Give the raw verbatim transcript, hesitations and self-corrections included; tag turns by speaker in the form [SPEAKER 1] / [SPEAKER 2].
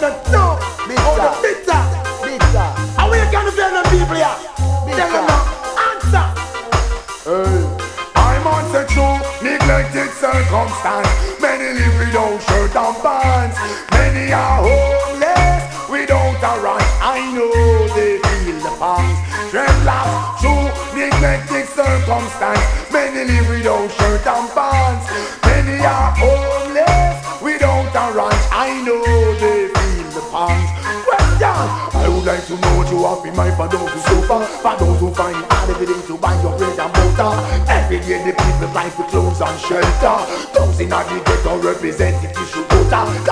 [SPEAKER 1] the no, all the bitter,
[SPEAKER 2] bitter.
[SPEAKER 1] How we can feel them people here? Tell them now, answer.
[SPEAKER 2] Hey.
[SPEAKER 1] I'm on the true, neglected circumstance. Many live without shirt and pants. Many are homeless without a right. I know they feel the pangs. Dreadlocks, true, neglected circumstance. Many live without shirt and pants. Many are homeless without a right. I know they feel the pangs. Question, I would like to know what you have in mind for those who suffer, for those who find hard every day to buy your bread and butter. Every day the people buy for clothes and shelter. Those in the ghetto represent the tissue quota.